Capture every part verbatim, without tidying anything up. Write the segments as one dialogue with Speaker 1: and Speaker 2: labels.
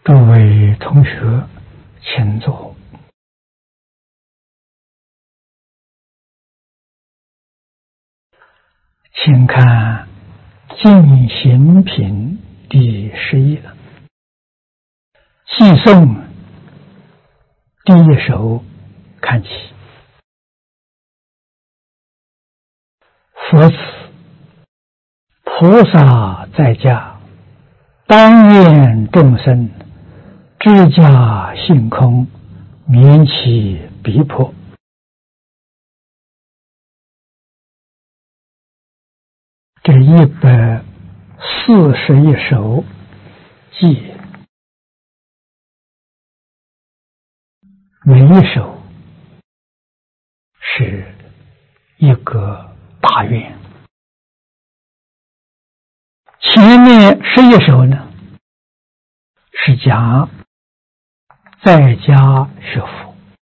Speaker 1: 诸位同学，请坐。请看《净行品》第十页，寄颂第一首看起。佛子，菩萨在家，当愿众生知家性空，免其逼迫。这一百四十一首偈，每一首是一个大愿。前面十一首呢，是讲在家学佛。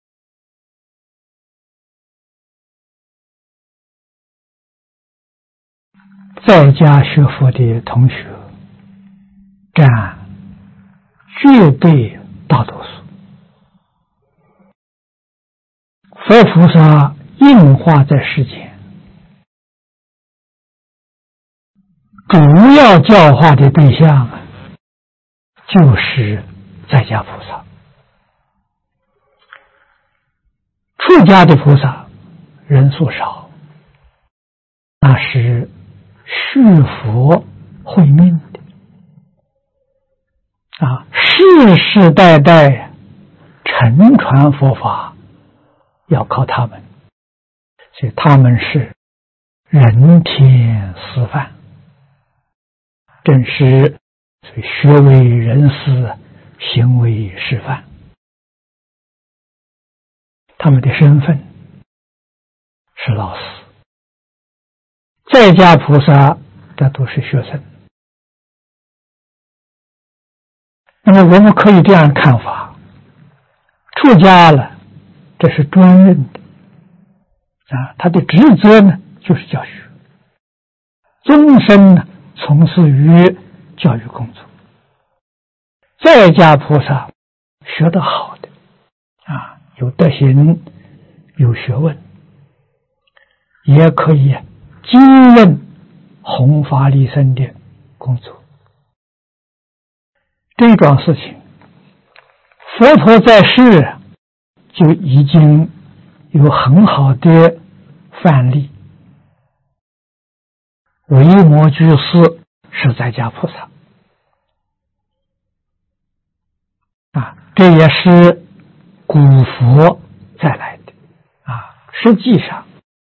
Speaker 1: 在家学佛的同学占绝对大多数。佛菩萨应化在世间，主要教化的对象啊，就是在家菩萨。出家的菩萨人数少，那是续佛慧命的啊，世世代代承传佛法要靠他们，所以他们是人天师范，正是所以学为人师，行为示范。他们的身份是老师，在家菩萨这都是学生。那么我们可以这样看法，出家了，这是专任的啊，他的职责呢就是教学，终身呢从事于教育工作。在家菩萨学得好的啊，有德行，有学问，也可以经任弘法利生的工作。这桩事情，佛陀在世就已经有很好的范例。维摩居士是在家菩萨啊，这也是古佛再来的啊。实际上，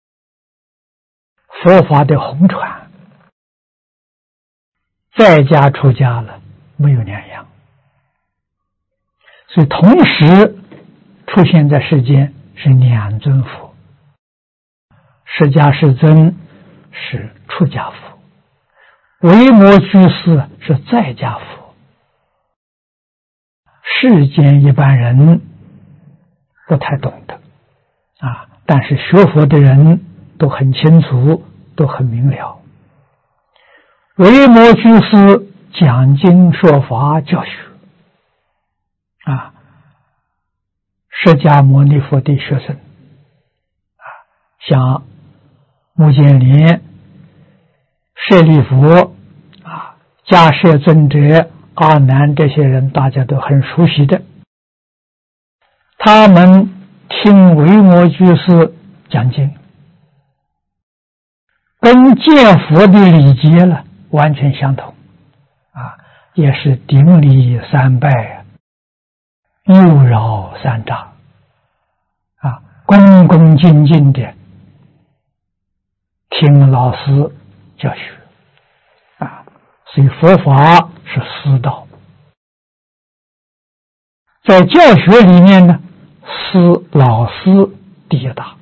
Speaker 1: 佛法的弘传，在家出家了没有两样，所以同时出现在世间是两尊佛。释迦世尊是出家佛，维摩居士是在家佛。世间一般人不太懂得啊，但是学佛的人都很清楚，都很明了。维摩居士讲经说法教学啊，释迦牟尼佛的学生啊，像目犍连、舍利弗啊、迦叶尊者、阿难这些人，大家都很熟悉的。他们听维摩居士讲经，跟见佛的礼节了完全相同啊，也是顶礼三拜，右绕三匝啊，恭恭敬敬的听老师教学啊，所以佛法是师道。在教学里面呢，师老师第一大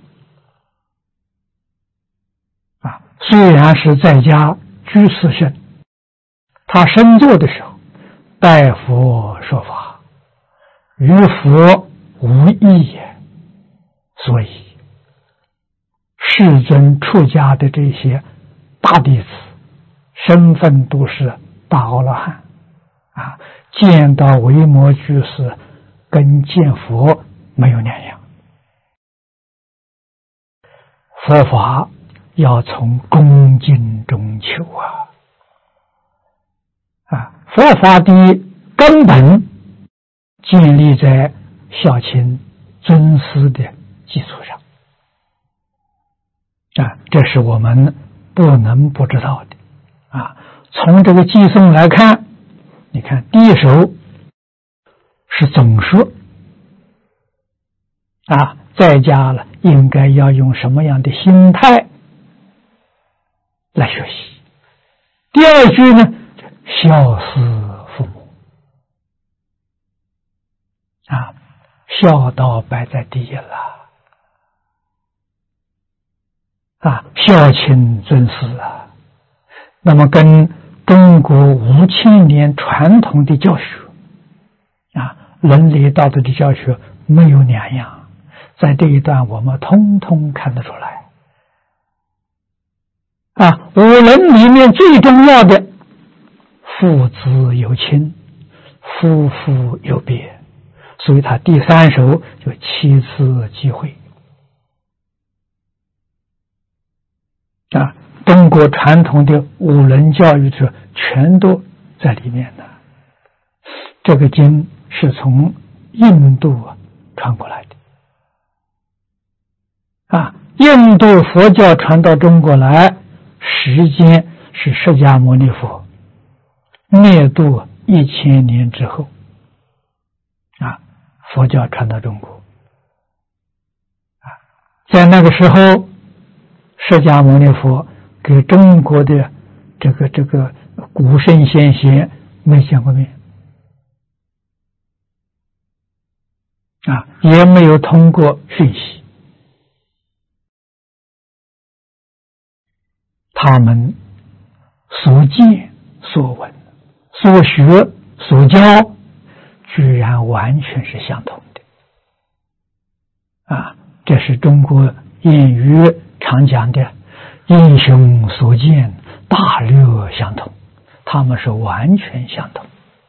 Speaker 1: 啊，虽然是在家居士生，他生坐的时候拜佛说法，与佛无异也，所以世尊出家的这些大弟子身份都是大阿罗汉啊，见到维摩居士跟见佛没有两样。佛法要从恭敬中求啊！啊，佛法的根本建立在孝亲尊师的基础上啊，这是我们不能不知道的啊。从这个偈颂来看，你看第一首是总说啊，在家了应该要用什么样的心态来学习。第二句呢，孝思父母啊，孝道摆在第一了啊，孝亲尊师啊，那么跟中国五千年传统的教学啊，伦理道德的教学没有两样。在这一段我们通通看得出来啊，五伦里面最重要的父子有亲，夫妇有别，所以他第三首就七次忌讳啊，中国传统的五伦教育是全都在里面的。这个经是从印度传过来的啊，印度佛教传到中国来，时间是释迦牟尼佛灭度一千年之后啊，佛教传到中国啊，在那个时候，释迦牟尼佛给中国的这个这个古圣先贤没见过面啊，也没有通过讯息。他们所见所闻所学所教居然完全是相同的啊！这是中国谚语常讲的英雄所见大略相同，他们是完全相同。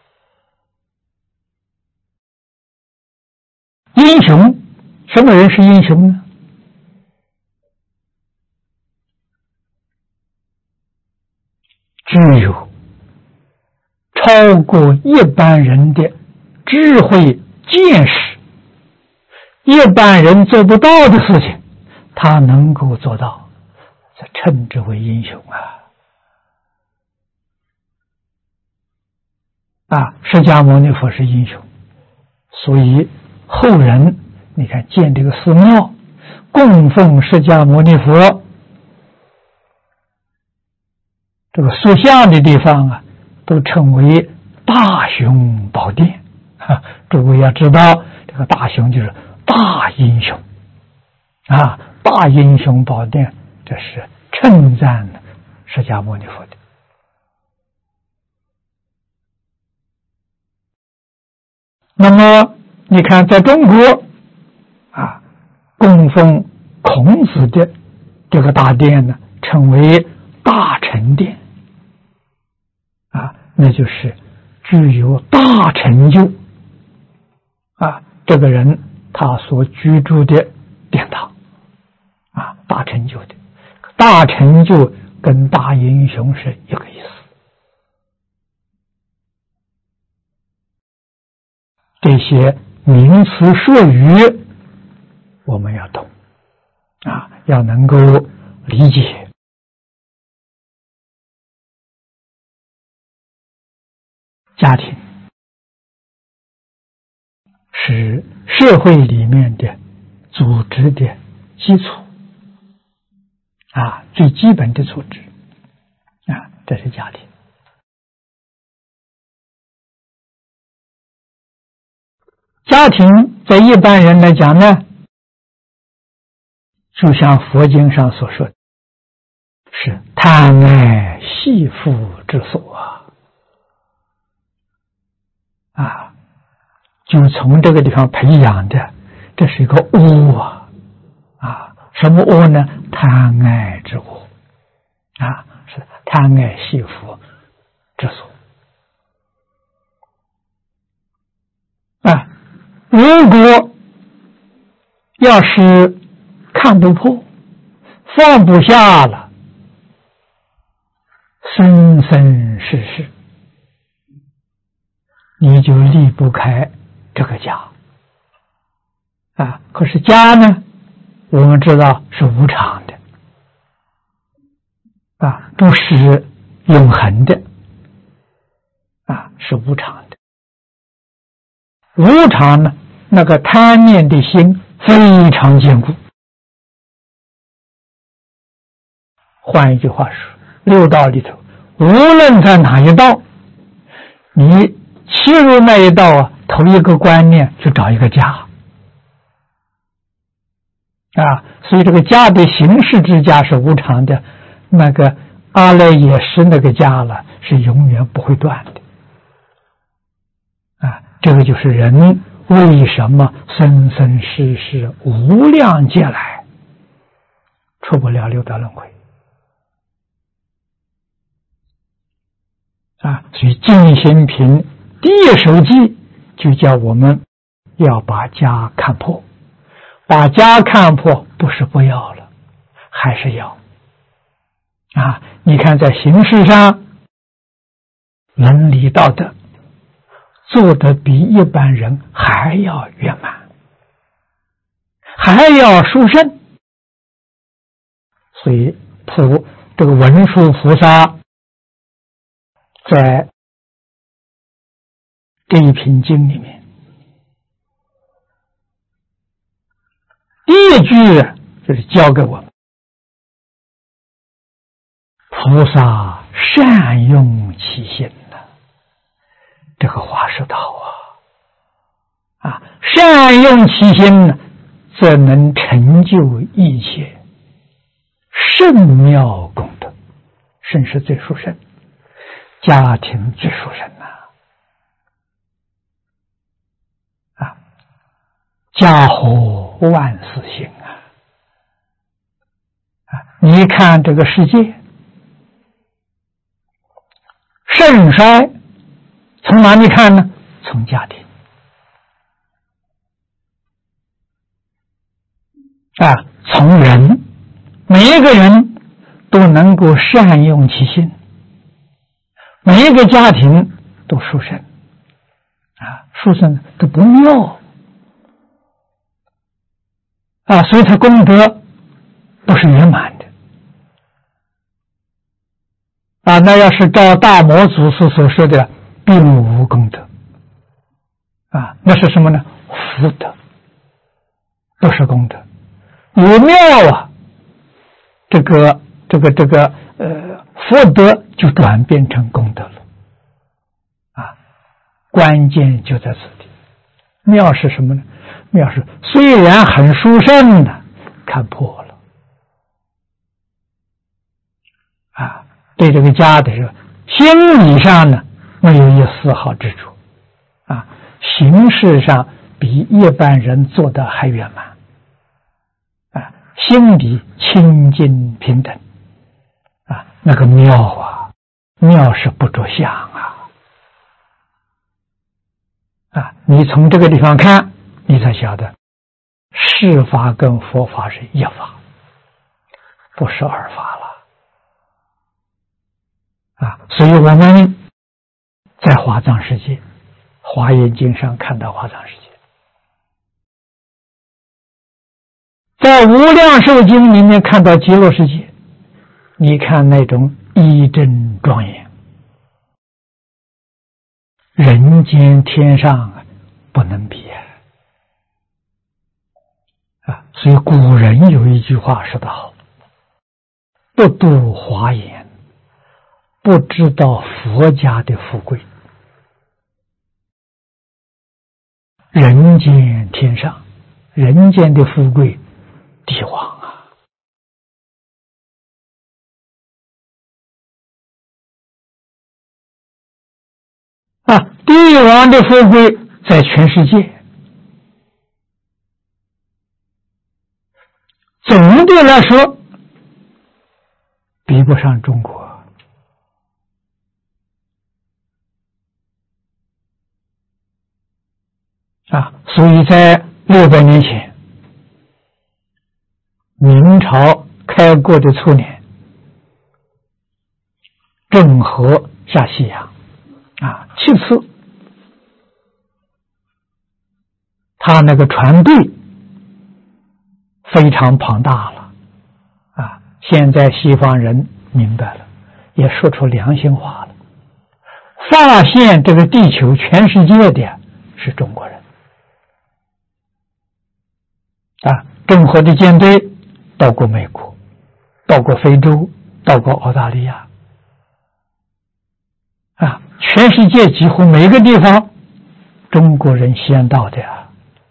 Speaker 1: 英雄，什么人是英雄呢？具有超过一般人的智慧见识，一般人做不到的事情，他能够做到，这称之为英雄啊！啊，释迦牟尼佛是英雄，所以后人你看建这个寺庙，供奉释迦牟尼佛。这个塑像的地方啊，都称为大雄宝殿啊。诸位要知道，这个大雄就是大英雄啊，大英雄宝殿，这是称赞释迦牟尼佛的。那么你看，在中国啊，供奉孔子的这个大殿呢，称为大成殿。啊，那就是具有大成就啊！这个人他所居住的殿堂啊，大成就的，大成就跟大英雄是一个意思。这些名词术语我们要懂啊，要能够理解。家庭是社会里面的组织的基础啊，最基本的组织啊，这是家庭。家庭在一般人来讲呢，就像佛经上所说的，是贪爱系缚之所啊。啊，就从这个地方培养的，这是一个窝啊！啊，什么窝呢？贪爱之窝啊，是贪爱系缚之所如果要是看不破，放不下了，生生世世你就离不开这个家啊。可是家呢，我们知道是无常的啊，不是永恒的啊，是无常的。无常呢，那个贪念的心非常坚固。换一句话说，六道里头，无论在哪一道，你切入那一道啊，头一个观念就找一个家啊，所以这个家的形式之家是无常的，那个阿赖耶识那个家了，是永远不会断的啊。这个就是人为什么生生世世无量劫来出不了六道轮回啊。所以净心品第一首记就叫我们要把家看破，把家看破不是不要了，还是要啊。你看在形式上伦理道德做得比一般人还要圆满，还要殊胜。所以普这个文殊菩萨在这一品经里面，第一句就是教给我们菩萨善用其心呐，这个话说得好啊！啊，善用其心呢，则能成就一切圣妙功德。圣是最殊胜，家庭最殊胜呐！啊，家和万事兴啊！啊，你看这个世界盛衰从哪里看呢？从家庭啊，从人，每一个人都能够善用其心，每一个家庭都殊胜啊，殊胜都不妙啊，所以他功德不是圆满的啊。那要是照大摩祖师所说的并无功德啊，那是什么呢？福德，不是功德。有妙啊，这个这个这个呃福德就转变成功德了啊。关键就在此地，妙是什么呢？妙是虽然很殊胜的，看破了啊。对这个家的时候，心理上呢没有一丝毫之处啊，形式上比一般人做的还圆满啊，心里清净平等啊，那个妙啊，妙是不着相啊啊！你从这个地方看，你才晓得世法跟佛法是一法，不是二法了啊！所以我们在华藏世界，华严经上看到华藏世界，在无量寿经里面看到极乐世界，你看那种一真庄严，人间天上不能比啊！所以古人有一句话说得好，不度华严，不知道佛家的富贵。人间天上，人间的富贵，帝王啊！啊，帝王的富贵在全世界，总的来说比不上中国啊。 所以在六百年前，明朝开国的初年，郑和下西洋啊，其次他那个船队非常庞大了啊！现在西方人明白了，也说出良心话了，发现这个地球全世界的是中国人啊！郑和的舰队到过美国，到过非洲，到过澳大利亚啊！全世界几乎每个地方，中国人先到的呀。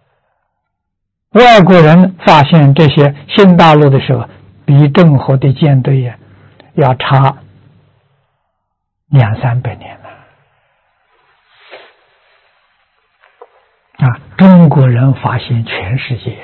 Speaker 1: 外国人发现这些新大陆的时候，比郑和的舰队呀要差两三百年了啊！中国人发现全世界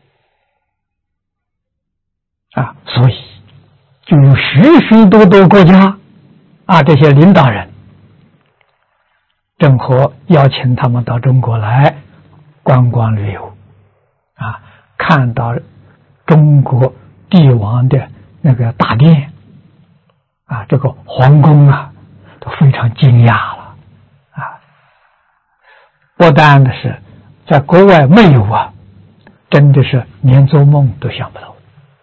Speaker 1: 啊，所以就有许许多多国家啊，这些领导人，郑和邀请他们到中国来观光旅游。啊，看到中国帝王的那个大殿啊，这个皇宫啊，都非常惊讶了啊！不但的是在国外没有啊，真的是连做梦都想不到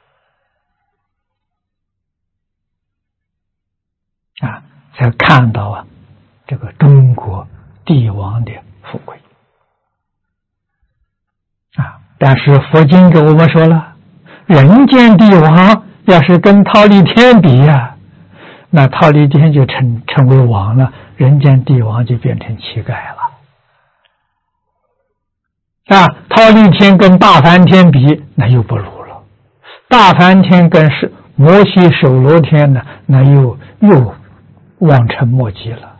Speaker 1: 啊！才看到啊，这个中国帝王的富贵。啊！但是佛经给我们说了，人间帝王要是跟忉利天比呀、啊，那忉利天就成成为王了，人间帝王就变成乞丐了。啊，忉利天跟大梵天比，那又不如了；大梵天跟是摩西首罗天呢，那又又望尘莫及了。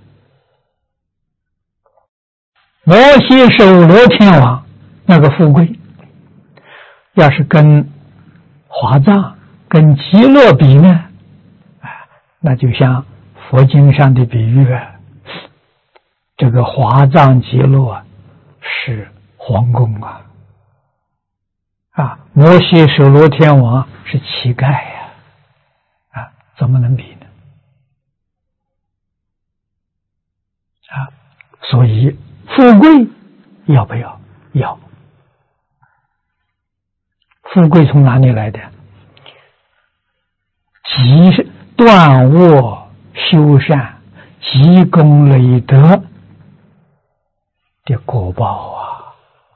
Speaker 1: 摩西首罗天王那个富贵，要是跟华藏、跟极乐比呢，那就像佛经上的比喻啊，这个华藏极乐是皇宫啊，啊，摩西首罗天王是乞丐呀、啊，啊，怎么能比呢？啊，所以富贵要不要？要。富贵从哪里来的？积断卧修善、积功累德的果报啊！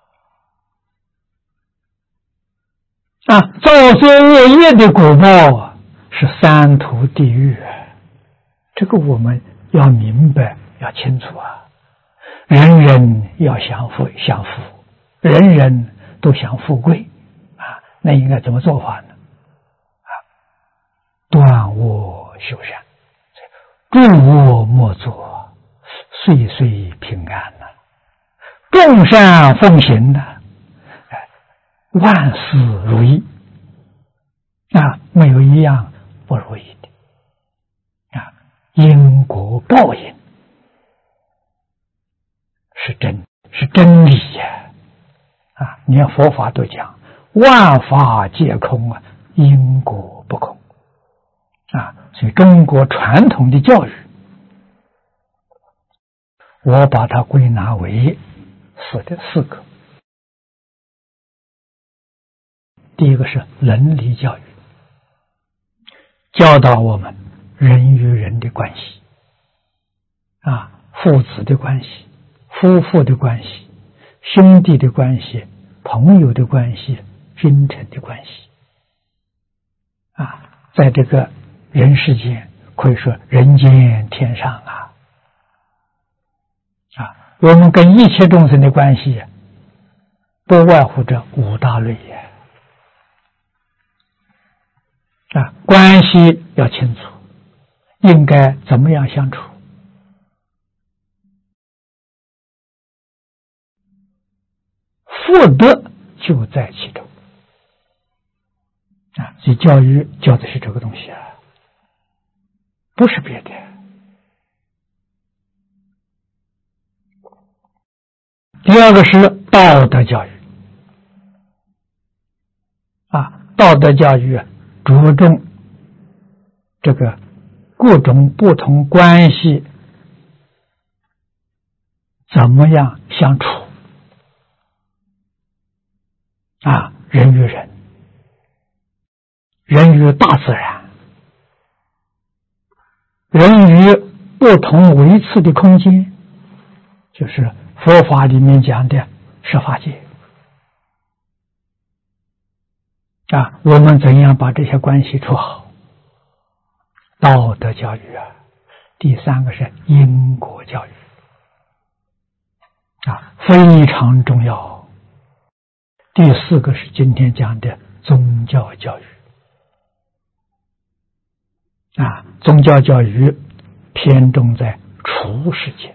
Speaker 1: 啊，造作恶业的果报啊，是三途地狱。这个我们要明白，要清楚啊！人人要享福，享福，人人都想富贵。那应该怎么做法呢？啊，断恶修善，诸恶莫作，岁岁平安呐、啊；众善奉行呐、啊，万事如意啊，没有一样不如意的啊。因果报应是真，是真理呀！啊，连佛法都讲。万法皆空啊，因果不空啊！所以中国传统的教育，我把它归纳为四的四个。第一个是伦理教育，教导我们人与人的关系啊，父子的关系、夫妇的关系、兄弟的关系、朋友的关系。君臣的关系啊，在这个人世间可以说人间天上啊啊，我们跟一切众生的关系不外乎这五大类呀啊，关系要清楚，应该怎么样相处，福德就在其中。啊，所以教育教的是这个东西啊，不是别的。 第二个是道德教育啊，道德教育着重这个各种不同关系怎么样相处啊，人与人，人与大自然，人与不同维次的空间，就是佛法里面讲的十法界啊，我们怎样把这些关系处好？道德教育啊。第三个是因果教育啊，非常重要。第四个是今天讲的宗教教育啊，宗教教育偏重在处世间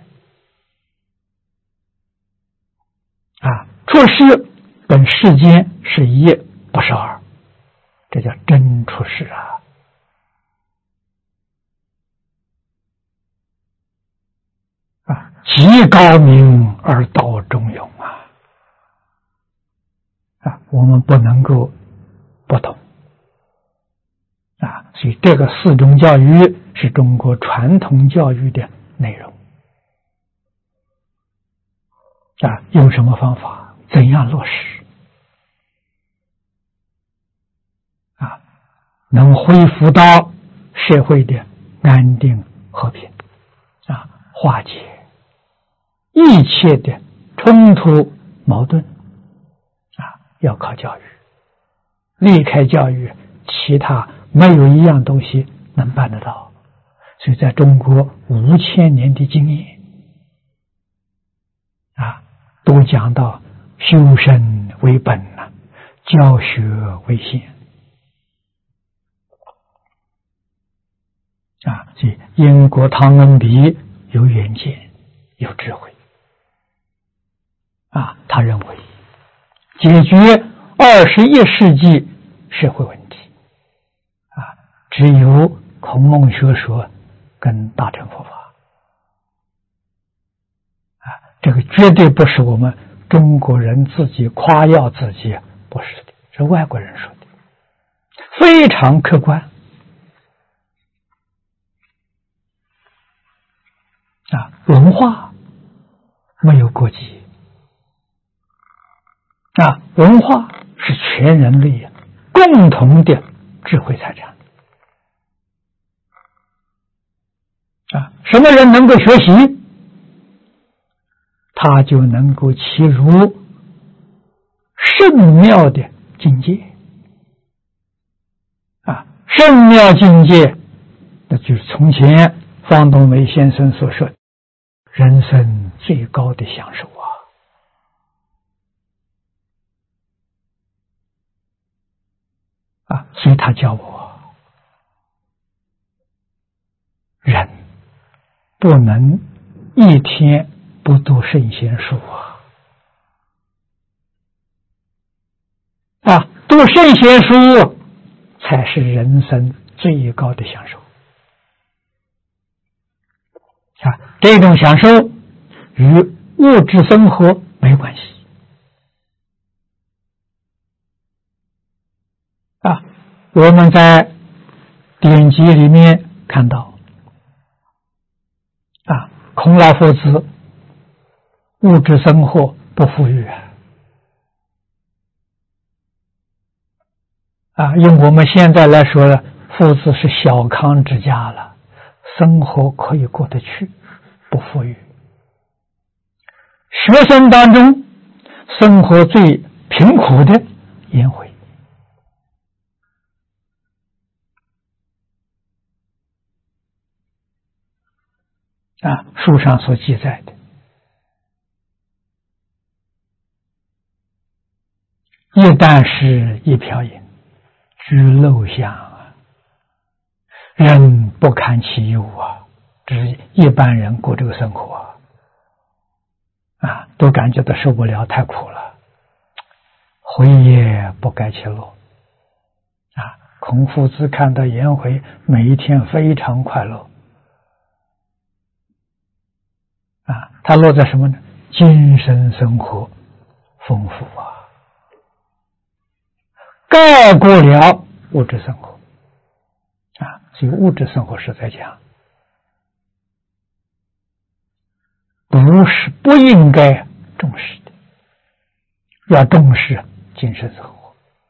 Speaker 1: 啊，处世跟世间是一不是二，这叫真处世啊。啊，极高明而道中庸啊！啊，我们不能够不懂啊，所以这个四种教育是中国传统教育的内容啊。用什么方法？怎样落实？啊，能恢复到社会的安定和平啊，化解一切的冲突矛盾啊，要靠教育。离开教育，其他没有一样东西能办得到。所以在中国五千年的经验啊，都讲到修身为本啊，教学为先啊。所以英国汤恩比有远见，有智慧啊，他认为解决二十一世纪社会问题啊，只有孔孟学说跟大乘佛法啊，这个绝对不是我们中国人自己夸耀自己，不是的，是外国人说的，非常客观啊。文化没有国籍啊，文化是全人类共同的智慧财产啊。什么人能够学习，他就能够契入圣妙的境界啊。圣妙境界，那就是从前方东梅先生所说的人生最高的享受啊。啊，所以他教我，人不能一天不读圣贤书啊！啊，读圣贤书才是人生最高的享受啊！这种享受与物质生活没关系。啊，我们在典籍里面看到，啊，孔老夫子物质生活不富裕啊，啊，用我们现在来说呢，夫子是小康之家了，生活可以过得去，不富裕。学生当中，生活最贫苦的颜回。啊，书上所记载的，一箪食一瓢饮，居陋巷啊，人不堪其忧啊，只是一般人过这个生活啊，啊，都感觉到受不了，太苦了，回也不该其乐啊。孔夫子看到颜回每一天非常快乐。啊，他落在什么呢？ 精神生活丰富啊，盖过了物质生活啊。所以物质生活是在讲，不是不应该重视的，要重视精神生活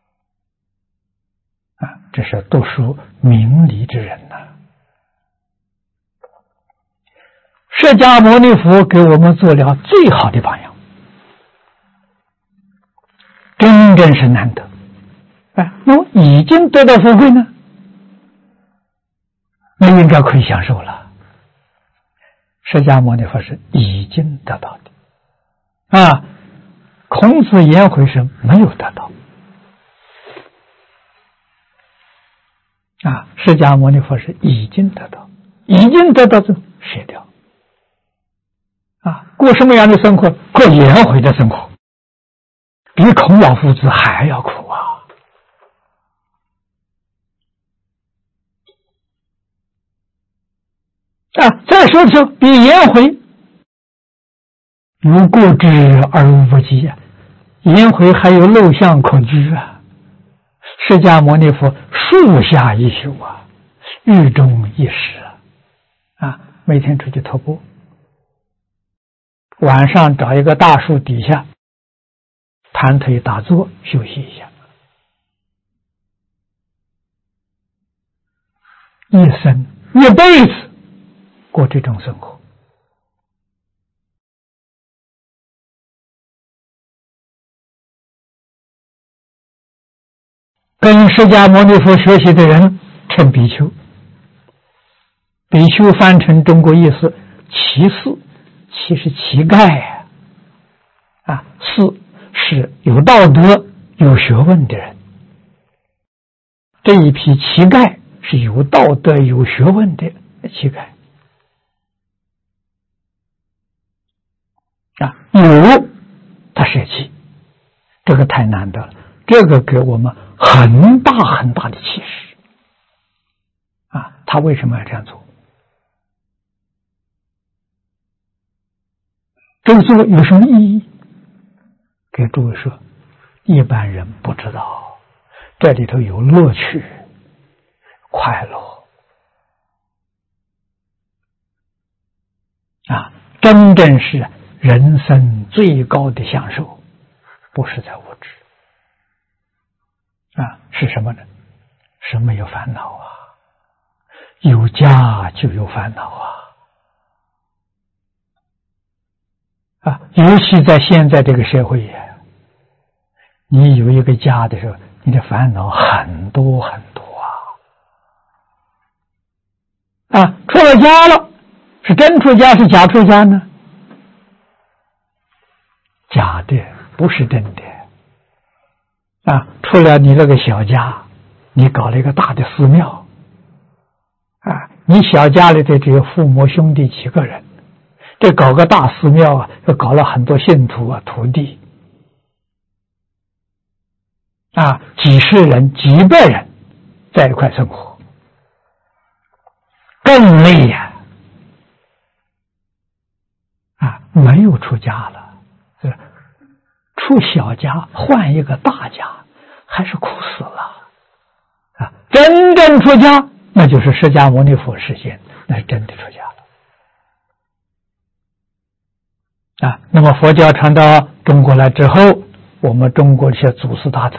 Speaker 1: 啊。这是读书明理之人呐、啊。释迦牟尼佛给我们做了最好的榜样，真正是难得。哎，那么已经得到福慧呢，那应该可以享受了。释迦牟尼佛是已经得到的啊，孔子颜回是没有得到啊，释迦牟尼佛是已经得到，已经得到就舍掉啊，过什么样的生活？过颜回的生活，比孔老夫子还要苦啊！啊，再说说比颜回有过之而无不及啊，颜回还有陋巷可居啊，释迦牟尼佛树下一宿啊，日中一时啊，啊，每天出去徒步。晚上找一个大树底下盘腿打坐休息一下，一生一辈子过这种生活。跟释迦牟尼佛学习的人称比丘，比丘翻成中国意思其士，其实乞丐啊，啊，士是有道德有学问的人，这一批乞丐是有道德有学问的乞丐啊，有他舍弃，这个太难得了，这个给我们很大很大的启示啊！他为什么要这样做？这个做有什么意义？给诸位说，一般人不知道，这里头有乐趣、快乐啊！真正是人生最高的享受，不是在物质啊，是什么呢？是没有烦恼啊，有家就有烦恼啊。啊，尤其在现在这个社会呀，你有一个家的时候，你的烦恼很多很多啊！啊，出了家了，是真出家是假出家呢？假的，不是真的。啊，出了你那个小家，你搞了一个大的寺庙，啊，你小家里头只有父母兄弟几个人。这搞个大寺庙啊，又搞了很多信徒啊、徒弟啊，几十人、几百人在一块生活，更累呀！啊，没有出家了，出小家换一个大家，还是苦死了啊！真正出家，那就是释迦牟尼佛实现，那是真的出家了。啊，那么佛教传到中国来之后，我们中国这些祖师大德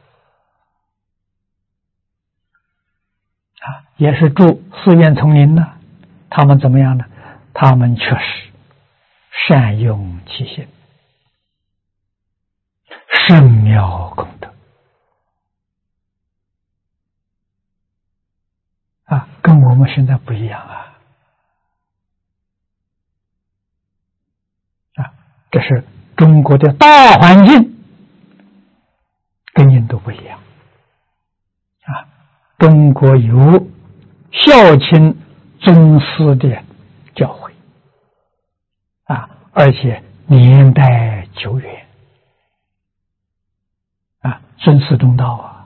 Speaker 1: 啊，也是住寺院丛林呢，他们怎么样呢？他们确实善用其心，深妙功德啊，跟我们现在不一样啊。这是中国的大环境跟印度不一样啊！中国有孝亲尊师的教诲啊，而且年代久远啊，尊师重道啊。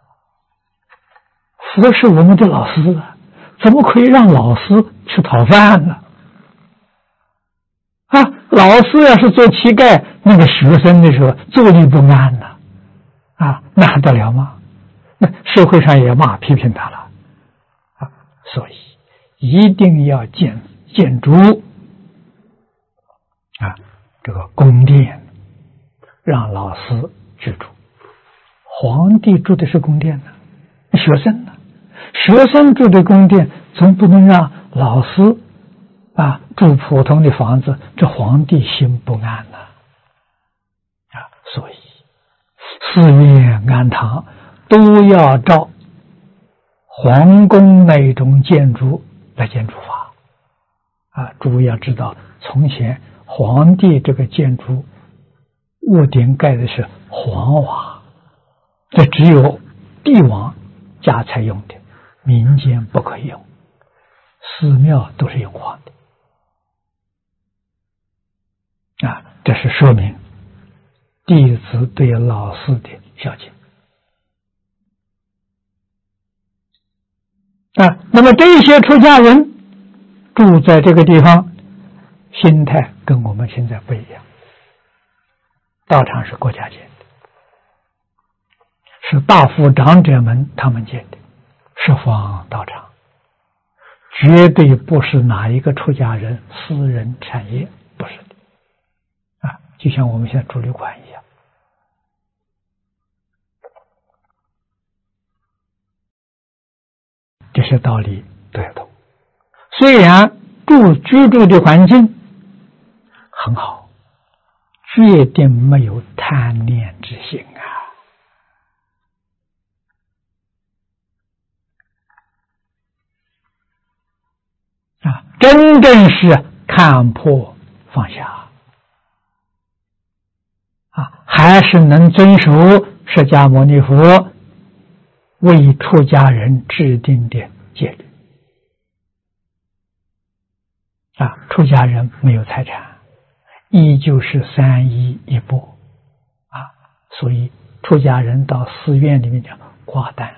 Speaker 1: 佛是我们的老师啊，怎么可以让老师去讨饭呢？啊， 老师要是做乞丐，那个学生的时候坐立不安呐，啊，那还得了吗？那社会上也骂批评他了，啊，所以一定要建建筑啊，这个宫殿，让老师居住。皇帝住的是宫殿呢，学生呢？学生住的宫殿，总不能让老师啊住普通的房子，这皇帝心不安呐。啊，所以寺院庵堂都要照皇宫那种建筑来建筑法。啊，诸位要知道，从前皇帝这个建筑屋顶盖的是黄瓦，这只有帝王家才用的，民间不可以用，寺庙都是用黄的。啊，这是说明弟子对老师的孝敬。啊，那么这些出家人住在这个地方，心态跟我们现在不一样。道场是国家建的，是大富长者们他们建的，十方道场，绝对不是哪一个出家人私人产业，不是的。啊，就像我们现在住旅馆一样。这些道理都要懂。虽然住居住的环境很好，决定没有贪念之心啊！啊，真正是看破放下啊，还是能遵守释迦牟尼佛为出家人制定的戒律啊，出家人没有财产，依旧是三衣一钵啊，所以出家人到寺院里面讲挂单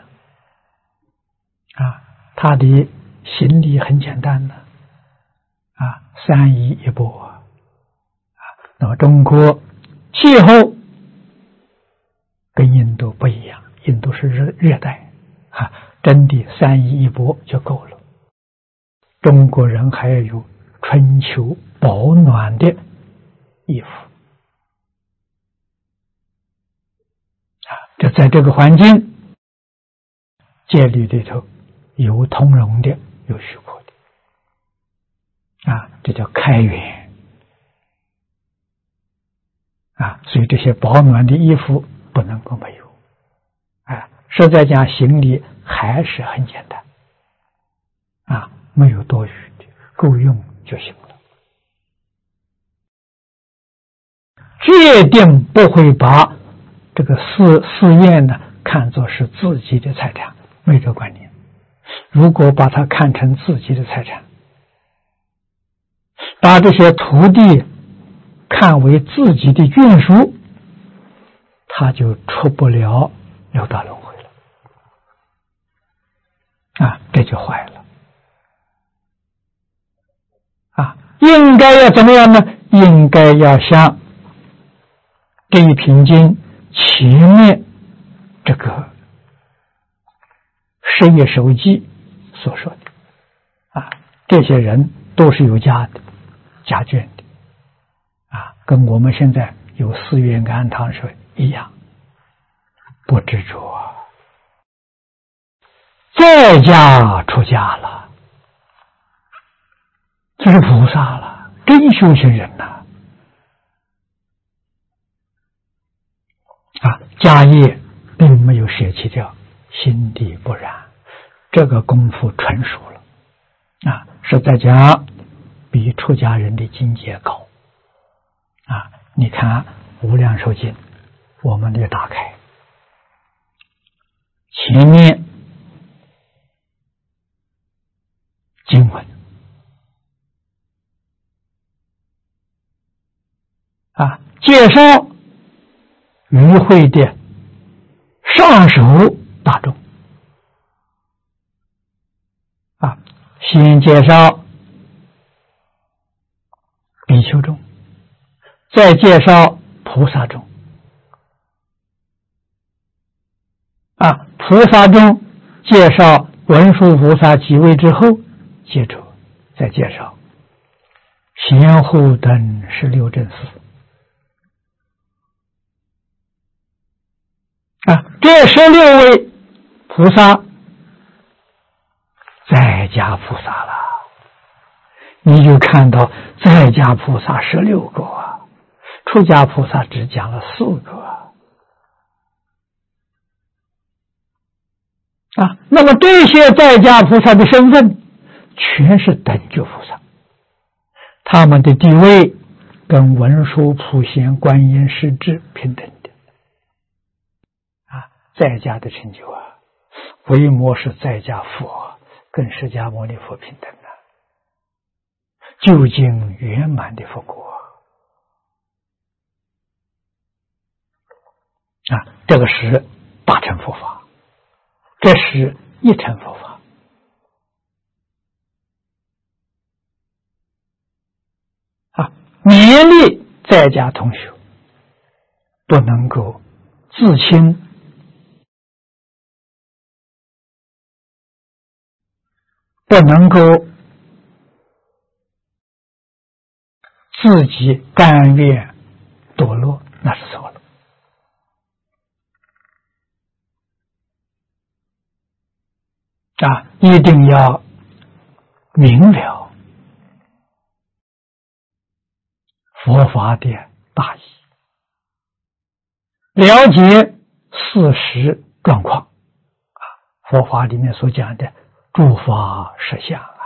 Speaker 1: 啊，他的行李很简单的啊，三衣一钵啊。那么中国气候跟印度不一样，印度是热热带啊，真的三衣一钵就够了。中国人还要有春秋保暖的衣服啊，这在这个环境戒律里头有通融的，有许可的啊，这叫开源啊，所以这些保暖的衣服不能够没有啊。实在讲，行李还是很简单啊，没有多余的，够用就行了。决定不会把这个寺寺院呢看作是自己的财产，没这观念。如果把它看成自己的财产，把这些徒弟看为自己的眷属，他就出不了六道轮回了啊，这就坏了啊！应该要怎么样呢？应该要像这一品经前面这个十业手记所说的啊，这些人都是有家的家眷的啊，跟我们现在有寺院庵堂是一样，不执着啊。在家出家了，这是菩萨了，真修行人呐！啊，家业并没有舍弃掉，心地不染，这个功夫纯熟了啊，是在讲比出家人的境界高啊！你看《无量寿经》，我们得打开前面经文啊，介绍与会的上首大众啊，先介绍比丘众再介绍菩萨中啊，菩萨中介绍文殊菩萨几位之后，接着再介绍贤护等十六正司啊，这十六位菩萨在家菩萨了，你就看到在家菩萨十六个啊，出家菩萨只讲了四个啊。啊，那么这些在家菩萨的身份全是等觉菩萨，他们的地位跟文殊、普贤、观音、势至平等的啊，在家的成就啊，维摩是在家佛，跟释迦牟尼佛平等啊，究竟圆满的佛果啊，这个是大乘佛法。这是一乘佛法啊，勉励在家同学不能够自轻，不能够自己甘愿堕落，那是错了。啊，一定要明了佛法的大义，了解事实状况啊，佛法里面所讲的诸法实相啊，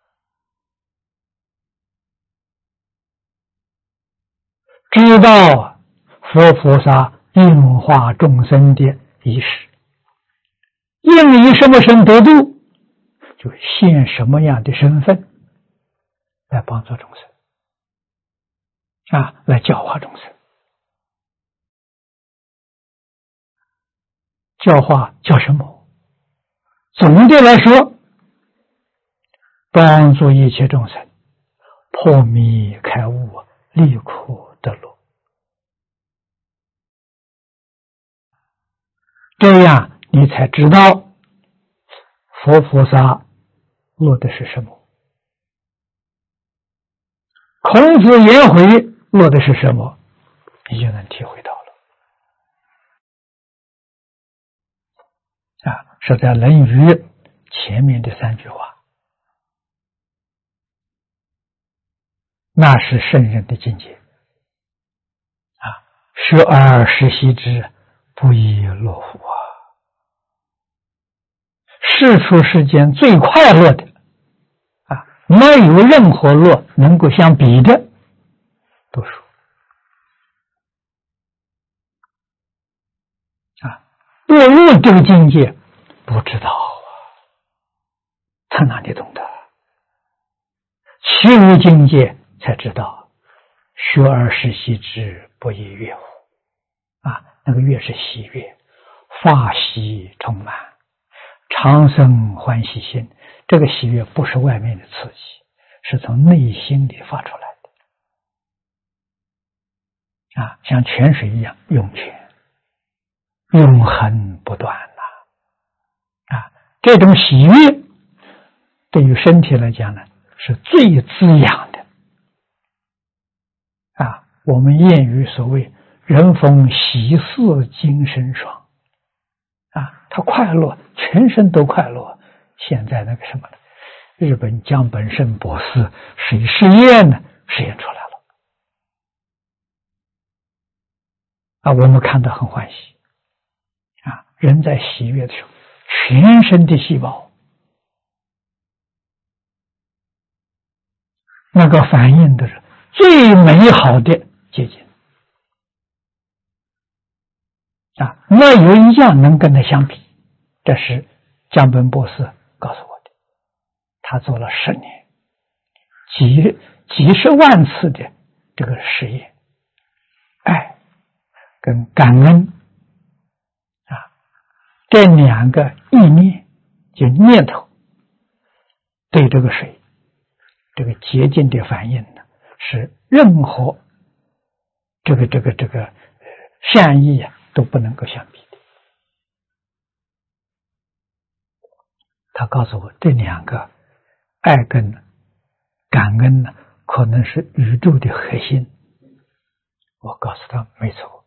Speaker 1: 知道佛菩萨应化众生的意识。应以什么身得度，就现什么样的身份来帮助众生啊，来教化众生。教化叫什么？总的来说，帮助一切众生破迷开悟，离苦得乐。这样你才知道佛菩萨落的是什么，孔子颜回落的是什么，你就能体会到了啊！是在《论语》前面的三句话，那是圣人的境界啊！学而时习之，不亦乐乎啊！世出世间最快乐的啊，没有任何乐能够相比的读书啊，落入这个境界不知道啊，他哪里懂得？其入境界才知道，学而时习之，不亦乐乎啊！那个乐是喜悦，法喜充满。常生欢喜心，这个喜悦不是外面的刺激，是从内心里发出来的啊，像泉水一样涌泉，永恒不断呐啊！这种喜悦对于身体来讲呢，是最滋养的啊。我们谚语所谓“人逢喜事精神爽”。啊，他快乐，全身都快乐。现在那个什么呢？日本江本胜博士谁实验呢？实验出来了啊，我们看到很欢喜啊。人在喜悦的时候，全身的细胞那个反应的是最美好的结晶。啊，没有一样能跟他相比，这是江本博士告诉我的。他做了十年，几几十万次的这个实验，爱跟感恩啊，这两个意念就念头，对这个水这个洁净的反应呢，是任何这个这个这个善意啊都不能够相比的。他告诉我，这两个爱跟感恩呢，可能是宇宙的核心。我告诉他，没错。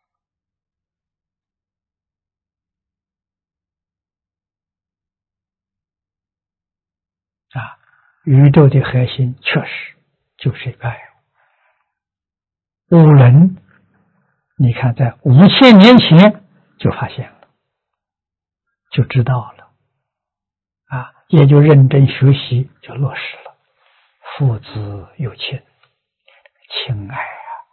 Speaker 1: 啊，宇宙的核心确实就是一个爱。五伦，你看在五千年前就发现了，就知道了，啊，也就认真学习，就落实了。父子有亲，亲爱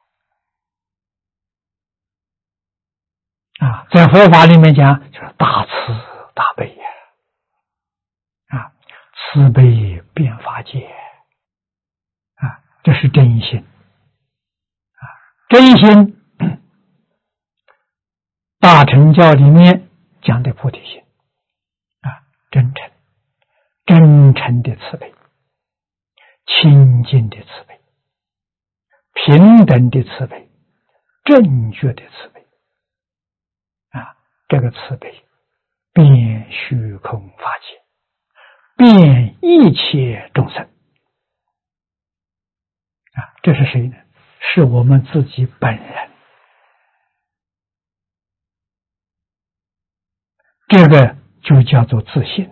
Speaker 1: 啊！啊，在佛法里面讲，就是大慈大悲呀，啊，慈悲遍法界，啊，这是真心，啊，真心，大乘教里面讲的菩提心，啊，真诚，真诚的慈悲，清净的慈悲，平等的慈悲，正确的慈悲，啊，这个慈悲遍虚空法界，遍一切众生，啊，这是谁呢？是我们自己本人。这个就叫做自信、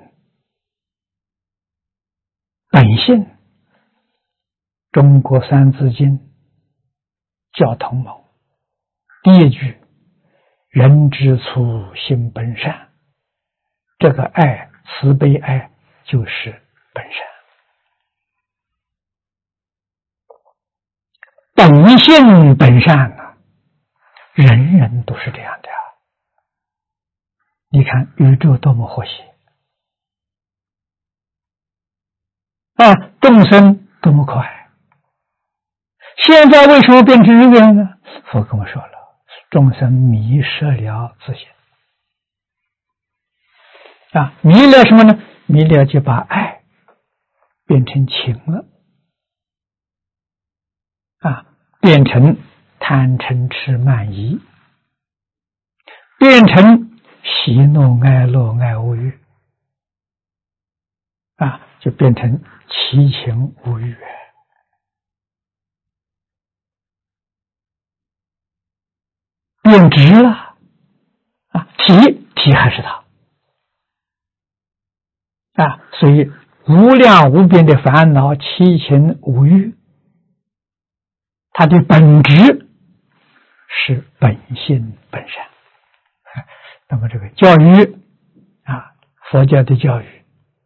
Speaker 1: 本性。中国三字经教同盟第一句，人之初性本善，这个爱，慈悲爱就是本善，本性本善呢、啊，人人都是这样的。你看宇宙多么和谐啊，众生多么可爱。现在为什么变成这样呢？佛跟我说了，众生迷失了自信啊，迷了什么呢？迷了就把爱变成情了啊，变成贪嗔痴慢疑，变成喜怒哀乐爱恶欲啊，就变成七情五欲，变质了啊，体体还是他啊，所以无量无边的烦恼七情五欲，它的本质是本性本善。那么这个教育啊，佛教的教育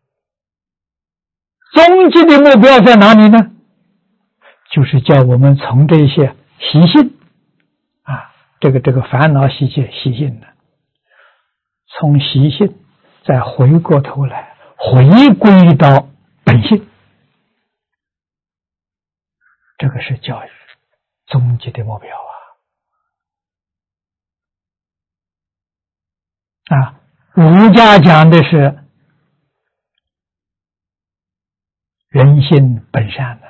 Speaker 1: 终极的目标在哪里呢？就是叫我们从这些习性啊，这个这个烦恼习气习性呢，从习性再回过头来回归到本性，这个是教育终极的目标啊！啊，儒家讲的是人性本善的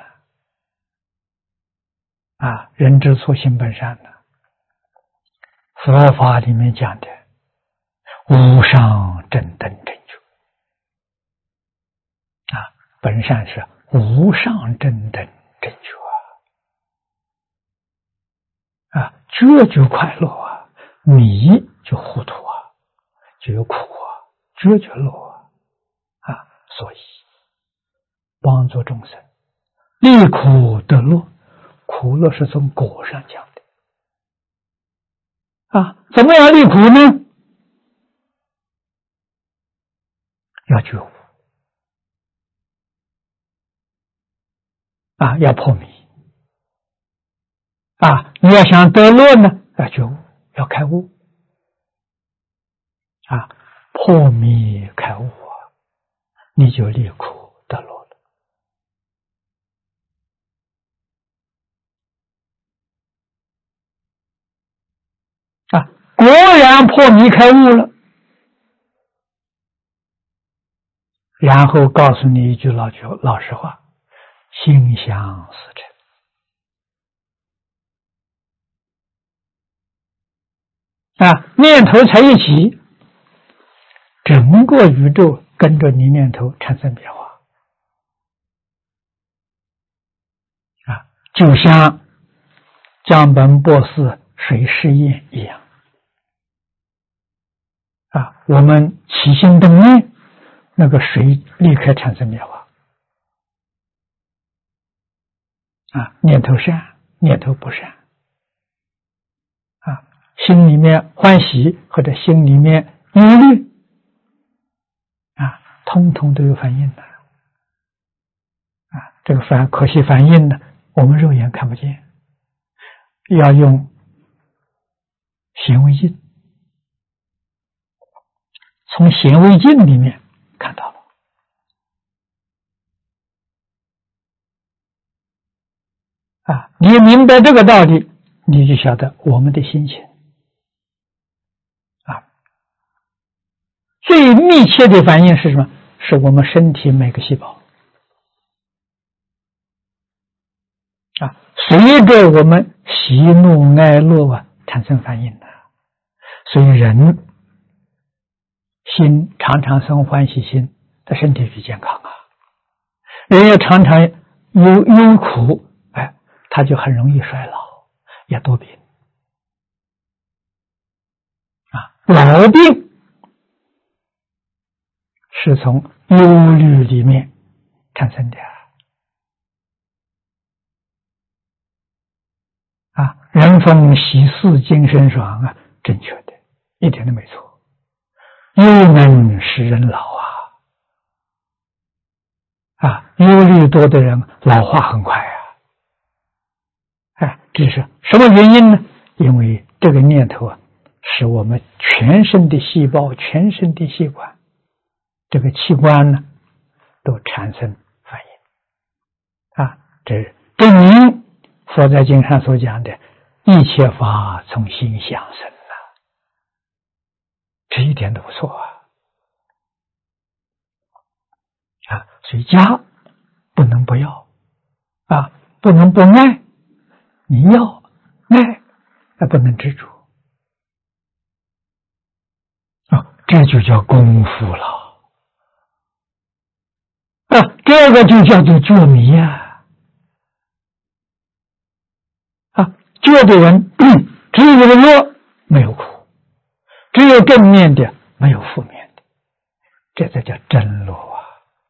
Speaker 1: 啊，人之初性本善的。佛法里面讲的无上正等正觉啊，本善是无上正等正觉啊，觉就快乐啊，迷就糊涂啊，就有苦啊，觉就乐啊啊，所以帮助众生离苦得乐，苦乐是从果上讲的啊，怎么样离苦呢？要觉悟啊，要破迷啊，你要想得乐呢，要觉悟，要开悟啊，破迷开悟啊，你就离苦得乐了啊，果然破迷开悟了，然后告诉你一句老句老实话，心想事成啊，念头才一起，整个宇宙跟着你念头产生变化。啊，就像江本博士水试验一样。啊，我们起心动念，那个水立刻产生变化。啊，念头善，念头不善。啊，心里面欢喜或者心里面忧虑，啊，通通都有反应的。啊，这个反可惜反应呢，我们肉眼看不见，要用显微镜。从显微镜里面看到了。啊，你明白这个道理，你就晓得我们的心情。啊，最密切的反应是什么？是我们身体每个细胞。啊，随着我们喜怒哀乐啊产生反应的，所以人心常常生欢喜心，他身体就健康啊。人要常常忧忧苦，哎，他就很容易衰老，也多病啊。老病是从忧虑里面产生的啊。人逢喜事精神爽啊，正确的，一点都没错。忧能使人老啊！啊，忧虑多的人老化很快啊！哎，这是什么原因呢？因为这个念头啊，使我们全身的细胞、全身的器官，这个器官呢，都产生反应啊。这证明佛在经上所讲的一切法从心想生啊，这一点都不错啊！啊，所以家不能不要啊，不能不爱，你要爱，那不能执着啊，这就叫功夫了啊，这个就叫做觉迷呀！啊，觉的人只有乐没有苦，只有正面的没有负面的，这才叫真乐啊！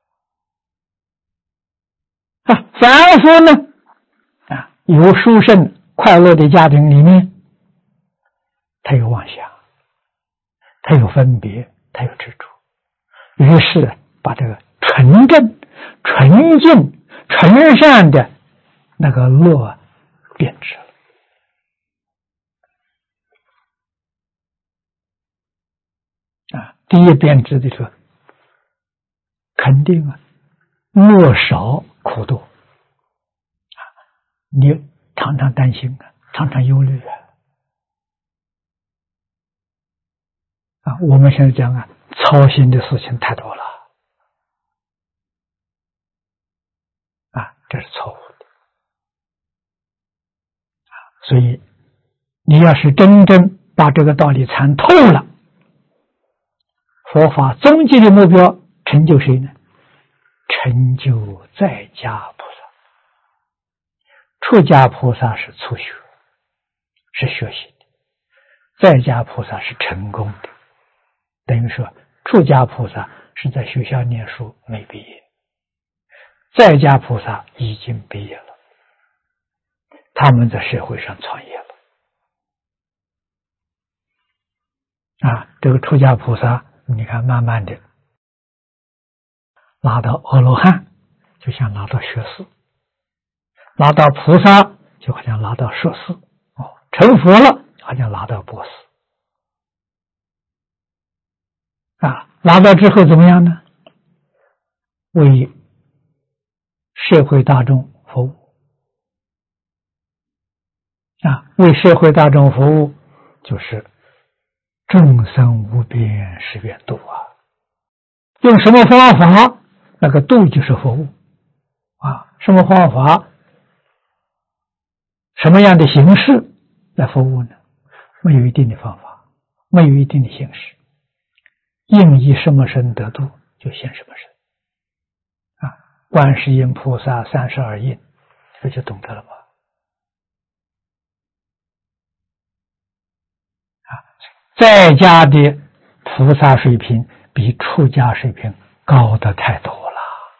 Speaker 1: 啊，凡夫呢，啊，有殊胜快乐的家庭里面，他有妄想，他有分别，他有执着，于是把这个纯正、纯净、纯善的那个乐变质了。啊，第一变质的时候，肯定啊，乐少苦多啊，你常常担心啊，常常忧虑啊。啊，我们现在讲啊，操心的事情太多了啊，这是错误的啊。所以你要是真正把这个道理参透了，佛法终极的目标成就谁呢？成就在家菩萨。出家菩萨是初学，是学习的；在家菩萨是成功的。等于说，出家菩萨是在学校念书没毕业，在家菩萨已经毕业了，他们在社会上创业了。啊，这个出家菩萨，你看慢慢的拉到阿罗汉，就像拉到学士；拉到菩萨，就好像拉到硕士；哦，成佛了，好像拉到博士。啊，拉到之后怎么样呢？为社会大众服务。啊，为社会大众服务，就是众生无边誓愿度啊。用什么方法？那个度就是服务啊。什么方法？什么样的形式来服务呢？没有一定的方法没有一定的形式，应以什么身得度，就现什么身。啊，观世音菩萨三十二应，这就懂得了吗？啊，在家的菩萨水平比出家水平高得太多了。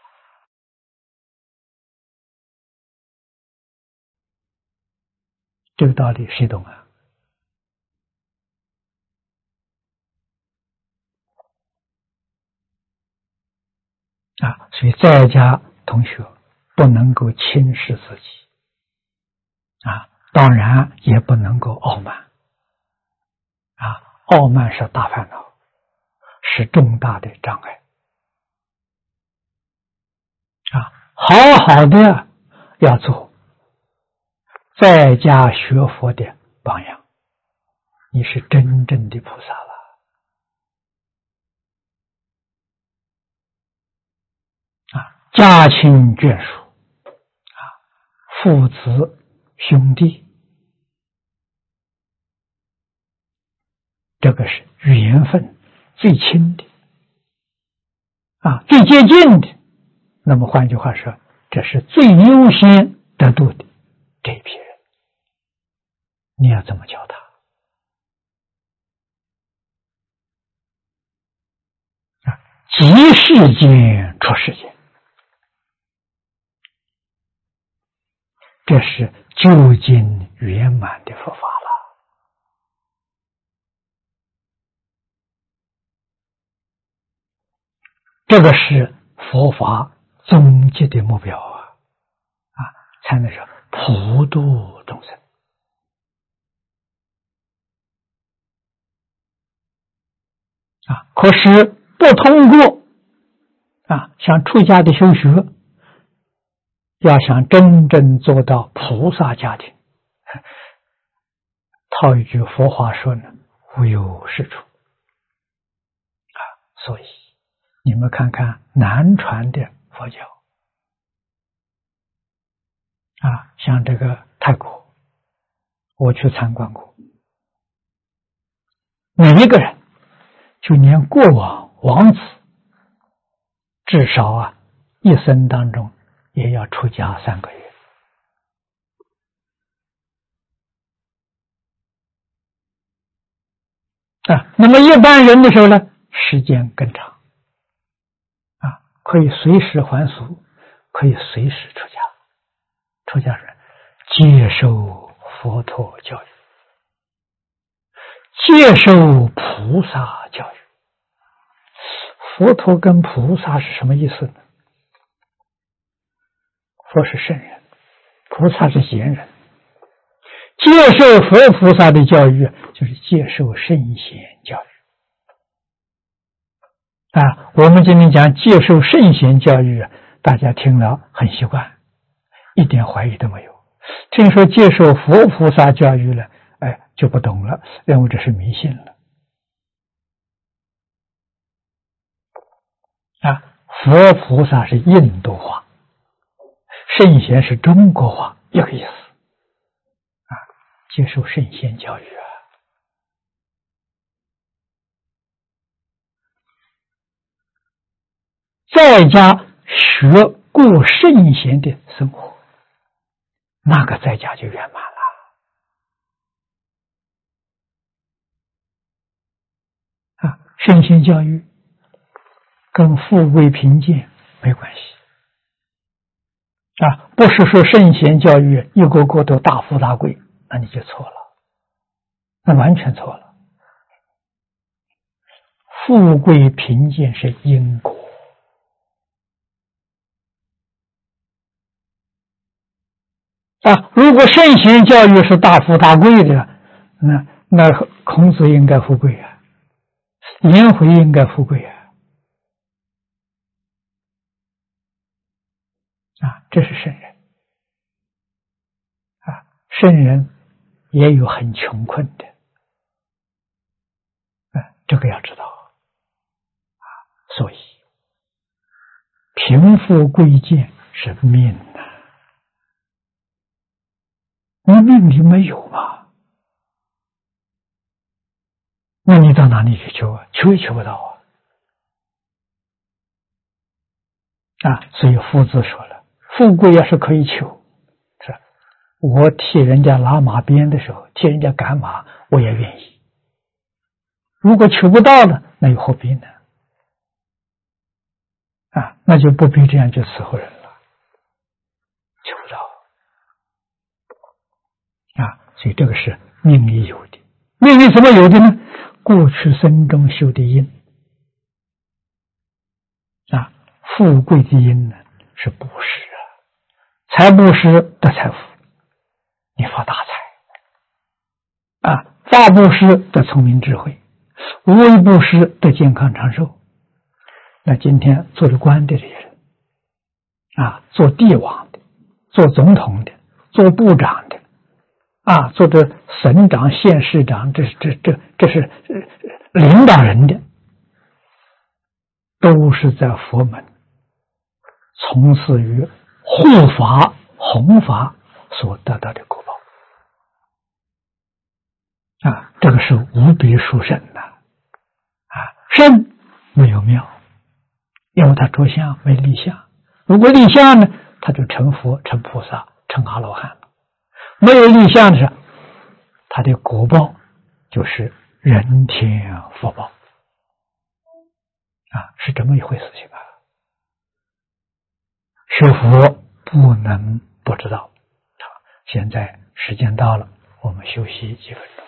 Speaker 1: 这个道理谁懂啊？啊，所以在家同学不能够轻视自己啊，当然也不能够傲慢啊，傲慢是大烦恼，是重大的障碍啊，好好的要做在家学佛的榜样，你是真正的菩萨了啊！家亲眷属啊，父子兄弟，这个是缘分最亲的啊，最接近的。那么换句话说，这是最优先得度的这一批人，你要怎么教他啊？即世间出世间，这是究竟圆满的佛法了。这个是佛法终极的目标啊！啊，才能说普度众生啊。可是不通过啊，像出家的修学，要想真正做到菩萨家庭，套一句佛话说呢，无有是处啊。所以你们看看南传的佛教啊，像这个泰国，我去参观过，每一个人，就连过往王子，至少啊，一生当中也要出家三个月啊。那么一般人的时候呢，时间更长啊，可以随时还俗，可以随时出家。出家人接受佛陀教育，接受菩萨教育。佛陀跟菩萨是什么意思呢？佛是圣人，菩萨是贤人。接受佛菩萨的教育，就是接受圣贤教育啊。我们今天讲接受圣贤教育，大家听了很习惯，一点怀疑都没有。听说接受佛菩萨教育了，哎，就不懂了，认为这是迷信了啊。佛菩萨是印度话，圣贤是中国话，一个意思啊。接受圣贤教育啊，在家学过圣贤的生活，那个在家就圆满了啊。圣贤教育跟富贵贫贱没关系啊，不是说圣贤教育一个个都大富大贵，那你就错了，那完全错了。富贵贫贱是因果啊，如果圣贤教育是大富大贵的，那那孔子应该富贵啊，颜回应该富贵啊，啊，这是圣人啊。圣人也有很穷困的，啊，这个要知道啊。所以贫富贵贱是命呐、啊，你命里没有嘛？ 那你到哪里去求啊？求也求不到啊！啊，所以夫子说了，富贵要是可以求，是我替人家拉马鞭的时候，替人家赶马，我也愿意。如果求不到了，那又何必呢？啊，那就不必这样去伺候人了，求不到啊，所以这个是命里有的。命里怎么有的呢？过去生中修的因啊，富贵的因呢是布施啊，财布施得财富，你发大财啊，法布施得聪明智慧，无为布施得健康长寿。那今天做了官的这些人啊，做帝王的，做总统的，做部长的啊，做的省长、县市长，这这这这是领导人的，都是在佛门从事于护法、弘法所得到的果报啊，这个是无比殊胜的啊，胜没有妙。因为他着相没立相，如果立相呢，他就成佛、成菩萨、成阿罗汉了。没有立相的时候，他的果报就是人天福报啊，是这么一回事情啊。学佛不能不知道。好，现在时间到了，我们休息几分钟。